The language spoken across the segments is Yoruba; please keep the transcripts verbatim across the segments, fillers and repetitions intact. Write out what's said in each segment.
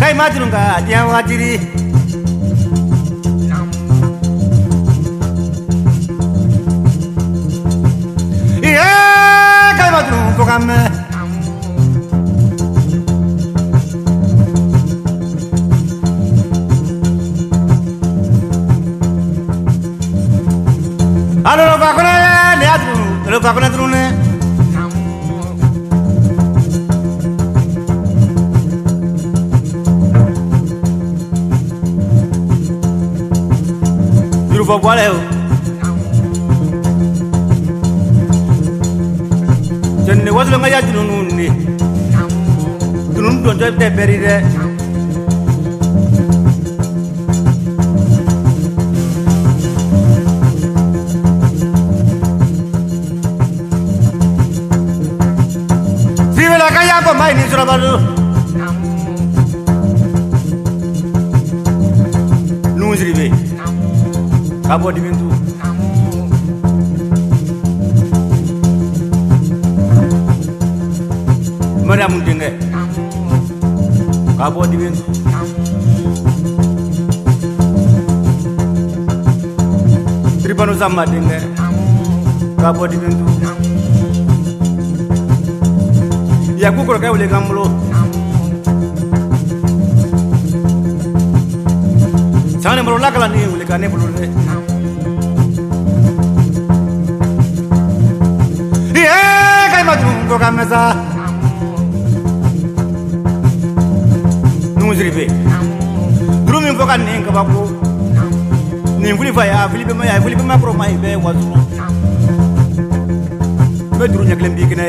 kai matrunga dia watiri iya kai matrung pokame alo lo pakone le atru lo pakone trune juru fo wale o jenne waslo nga ya tunu ni tunu don to te berire mai ni sura balu nuzribe kabo di bintu mana mundenge kabo di bintu tribanu sama denge kabo di bintu ya kukuro kay ule gamulo sana mro lakala ni ule kane bulule ye kay madrum ko kamesa nuzribe drumi mfoka ninga bako ni mvuli faya filipe maya filipe makro mai be wazu be dru nyaklem bikine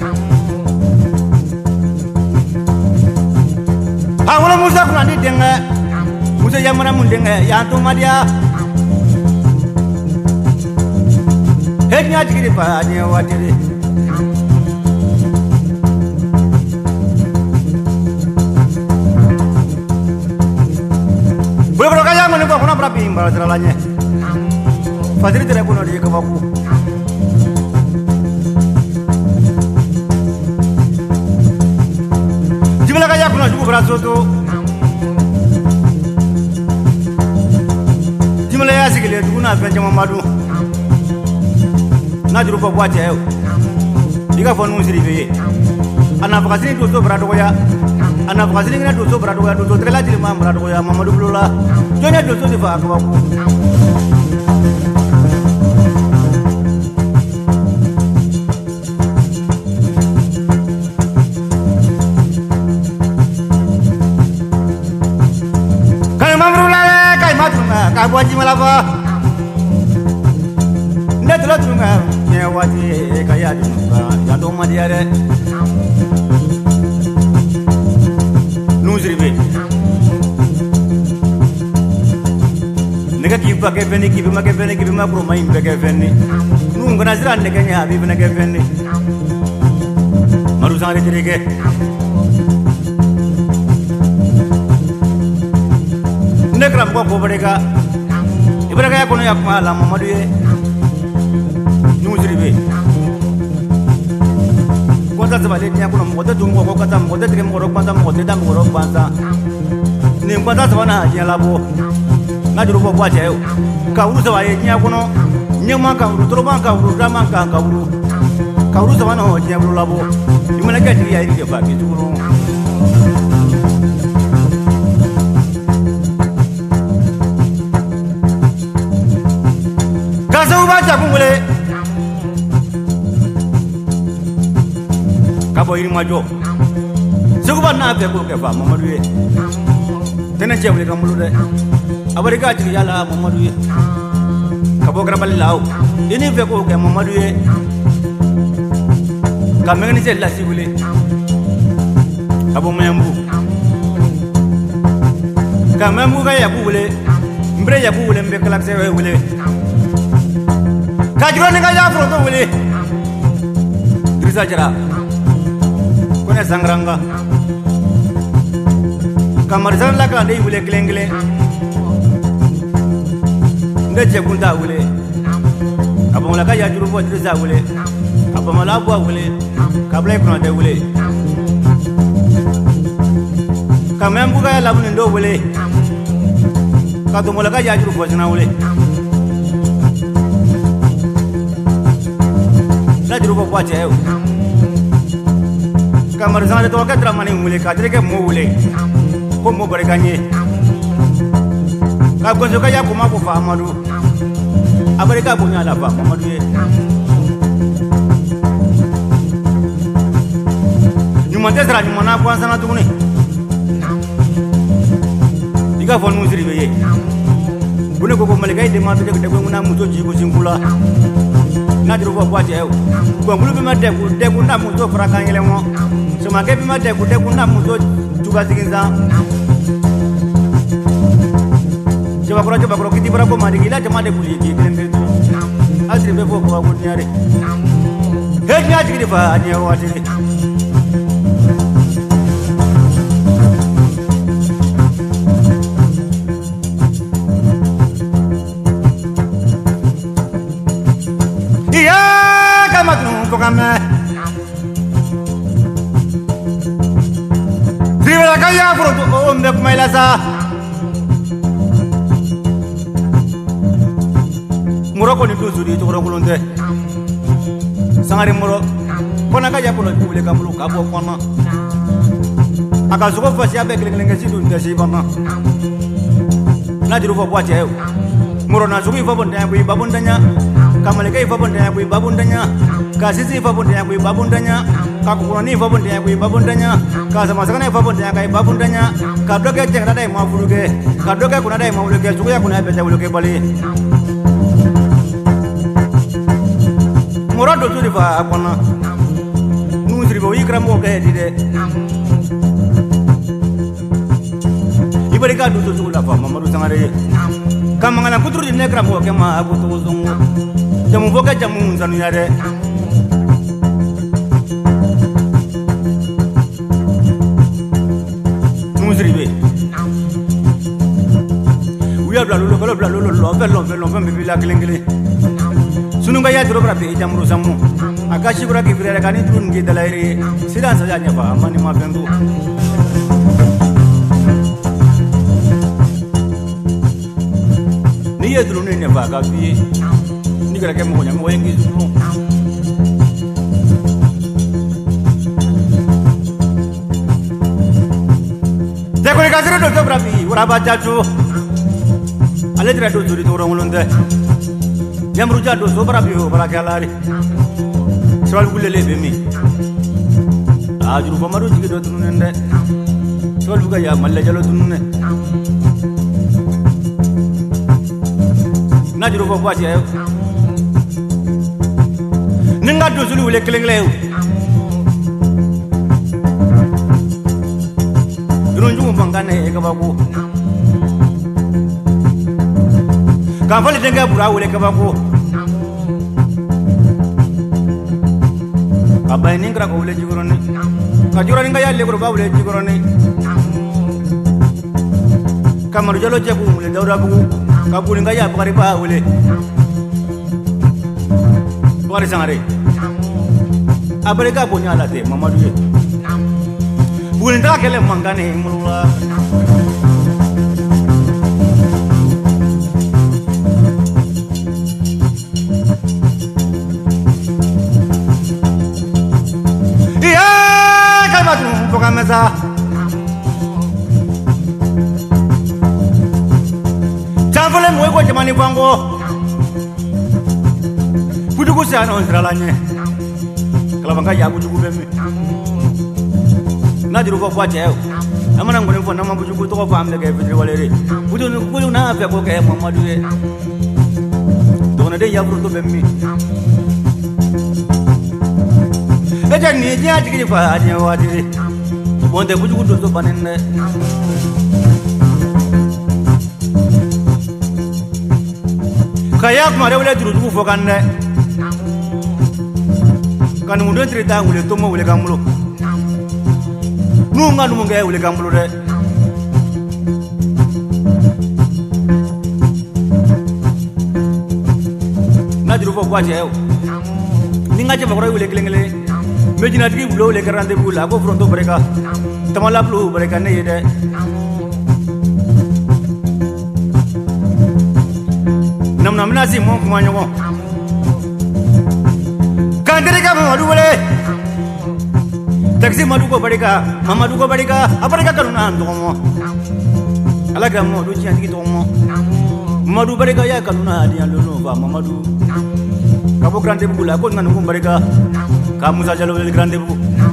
awala musa kuna ni denga musa yamana mundenga ya to madia heknya jigiri pa ni watire boleh boleh kaya mana kau kuna berapi imbal teralanya fadri tidak kuno dia kebaku kaya kuna juga berasoto jimala ya sigile duguna fenja mamadu na juru ko bwaje yo diga fonu siribe ana fakasini to so brado ya ana fakasini ngina to so brado ya to trela jili mam brado ya mamadu bulula jonya to so difa akwaku kabuaji malapa ndet lo tunga ne wati kaya dunga ya do madiare nuzribe nega kipa ke feni kipa ma ke feni kipa ma pro mai be ke feni nunga nazira ne kenya abi ne ke feni maru sare tirike nekram ko ko barega ibraga ya kono ya mala mamadu ye nuzribe kwanta zabale nya kono moda dungo ko kata moda tige mo ro kwanta mo de dam ro kwanta ni kwanta zabana ya labo na juru ko kwaje yo ka uru zabaye nya kono nyama ka uru troba ka uru rama ka ka uru ka uru zabana ho nya uru labo imana ka tiri ya iri fa ke turu baca kumule kabo iri majo sukuba na pe ko ke fa mamadu ye tena chewle kamulu de abari ka tiri yala mamadu ye kabo grabal law ini fe ko ke mamadu ye kameni se la sibule kabo membu kamembu ka yakule mbre yakule mbe kalak se wele kajiro ni kaya afro to wele Drisa jara kone sangranga kamar san la ka dei wele klengele ndeje kunta wele abon la kaya juru bo Drisa wele abon la bo wele kabla ikona de wele Kamem buka la bunin do wele. Ka to mola ka ya juru fo sina wele. La juru fo kwa cheo. Kamar zare to ka tra mani wele ka tre ke mo wele. Ko mo bare ganye. Ka ko ka ya ko ma ko fa amadu. Abare ka bunya la fa amadu ye. Nyuma tesra nyuma na kwanza na tuguni. Diga fon musiri beye. Bune ko ko malika ide ma tede ko nguna muto ji ko singula. Na diro ko kwati ew. Ko bulu bi ma de ko de ko na muto fraka ngele mo. So ma ke bi ma de ko de ko na muto tuga siginza. Coba kura coba kura kiti berapa mari gila cuma de buli ki kelen kelen. Asri be ko ko ko nyare. Hej nya jigi fa anya wa jigi. Kame Trivala kaya furo to ombe kumaila sa Muro ko ni duzuri to ro kulonde Sangari muro kona kaya ko no bule kamulu ka bo kona Aka zuko fasi abe kelenge sidu ndesi bana Na diru fo bwati ew Muro na zuko ifo bonde ku babundanya Kamaleka ifo bonde ku babundanya Kasisi ifo bonde ku babundanya Kakukurani ifo bonde ku babundanya Kasamasakana ifo bonde ku babundanya Kadoke tengna dai mafuluke Kadoke kuna dai mafuluke zuko ya kuna beta wuluke bali Muro do turi fa akona Nuzri bo ikra mo ke dide Ibari ka do to zuko la fa mamaru sangare Kamangana kuturu di nekra mo ke ma akutu zungu Jamu boka jamu zanu yare Nuzri be Uya bla lolo bla bla lolo lo belo belo belo bila kelengele Sununga ya duro brabe jamru samu Akashi bra ki frere kani turun ki dalaire sidan saja nya fa mani ma bendu Ni ya duro ne fa ka fi ni kara ke mo nya mo yengi duro Te ko ka zero do brabi ora ba jaju Ale tra do duri duro ngolonde Jamru jado sobra bio barakalari Soal gulele bemi Ajuru famaru jigi do tununde Soal buga ya malle jalo tunune Najuru fo kwati ayo Ninga do zulu wele kelengle Durunju mangane e kabako Kafali denga bura wele kabako Abai ningra ko wele jigoroni Kajura ninga yalle ko ba wele jigoroni Kamaru jalo jebu wele dawra bu Kabu ninga ya bakari ba wele Bakari sangare Abare ka bonya late Mamadu ye Bulinda kele mangane mulula Mesa Chanfole mwego jamani kwango Kuduku sana onziralanye Kalabanga ya kuduku bemi Najiru kwa kwa cheo Amana ngone mfona mambujuku toko famle ke fitri waleri Kudu kudu na afya kwa ke Muhammadu ye Dona de ya bruto bemi Eja ni jia jikiri fa ajia wadiri Bonde buju do so banenne Kayak mare wala duru du fo kanne Kan mu do trita wule to mo wule kamulo Nu nganu mo ngai wule kamulo de Na duru fo kwa jeo Ninga je bakora wule kelengele Mejina tiki wulo wule karande bula ko fronto breka tamala blu barika ne de nam nam na si mo kuma nyogo kandere ka mo duwele taxi madu ko barika mamadu ko barika abarika kanuna ndo mo alaga mo do chian ki to mo madu barika ya kanuna dia lono ba mamadu kabo grande bula ko nganu ko barika ka musa jalo le grande bu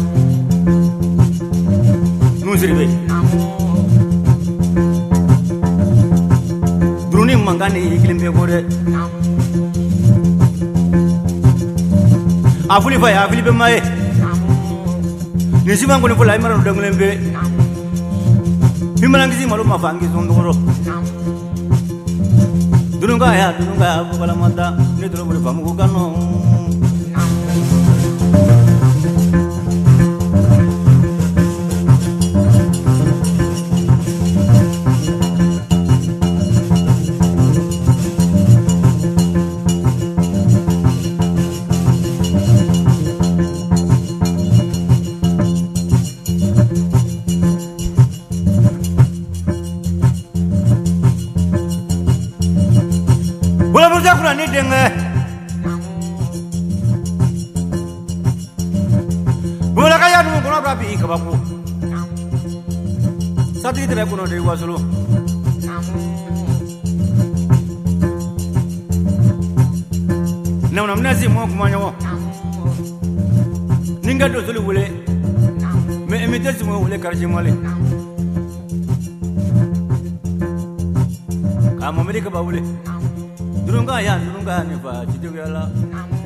nu sirbe druni mangani kilimbe gore afuli fa ya afuli be mai ni sima ngoni fula imara ndo nglembe bimala ngizi malo mafangi zondoro dununga ya dununga bala manda ni duro muri famu ko kanu ni denge bola kaya nu kono brabi kababu sati tere kono de wasulu na na nasi mo kuma nyawo ninga do sulu wule me emiter si mo wule karje mole ka mo meri ka ba wule Durunga ya durunga ne fa chitugala